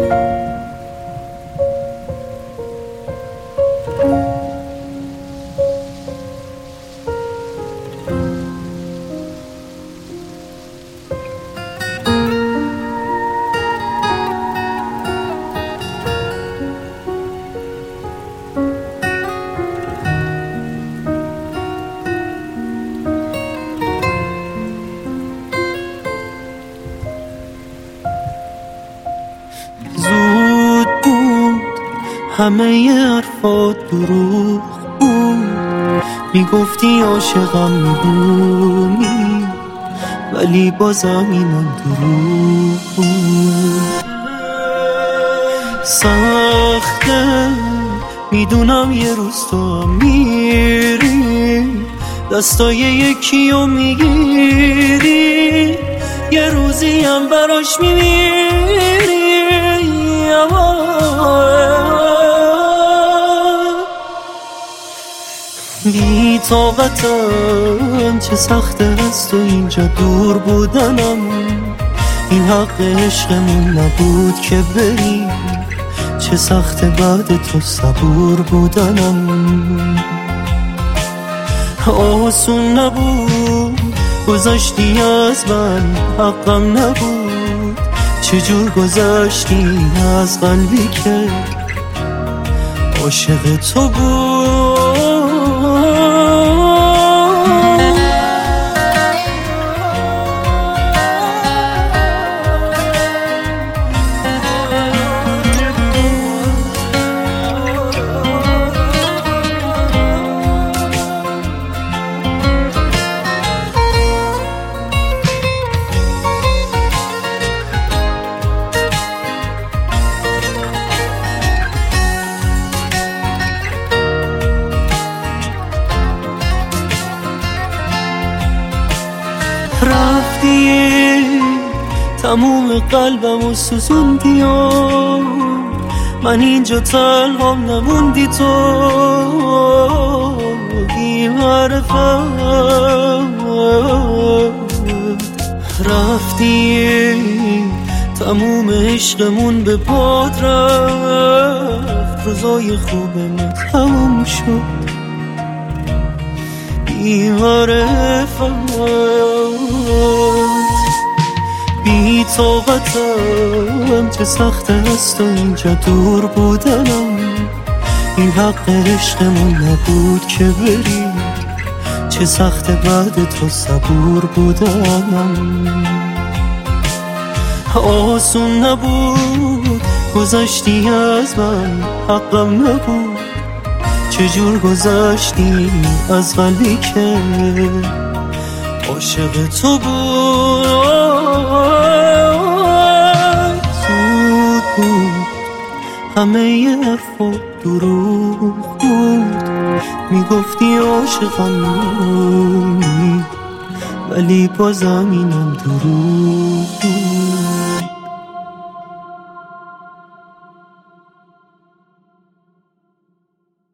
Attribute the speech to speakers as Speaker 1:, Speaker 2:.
Speaker 1: زود بود همه حرفات دروغ بود، میگفتی عاشقم میدونی ولی بازم اینم دروغ بود. سخته میدونم یه روز تو هم میری دستای یکی رو میگیری، یه روزی هم براش میمیری. بی طاقتم، چه سخته است تو اینجا دور بودنم. این حق عشقمون نبود که بری، چه سخته بعد تو صبور بودنم. آسون نبود گذشتی از من، حقم نبود چجور گذشتی از قلبی که عاشق تو بود. رفتی تموم قلبمو سوزوندی و من اینجا تنهام نموندی تو بی معرفت. رفتی تموم عشقمون به باد رفت، روزای خوبمون تموم شد بی معرفت. بی طاقتم، چه سخت است تو اینجا دور بودنم. این حق عشقمون نبود که بری، چه سخت بعد تو صبور بودنم. آسون نبود گذشتی از من، حقم نبود چجور گذشتی از قلبی که عاشق تو بود. زود بود همه حرفات دروغ بود، میگفتی عاشقم ولی بازم اینم دروغ بود.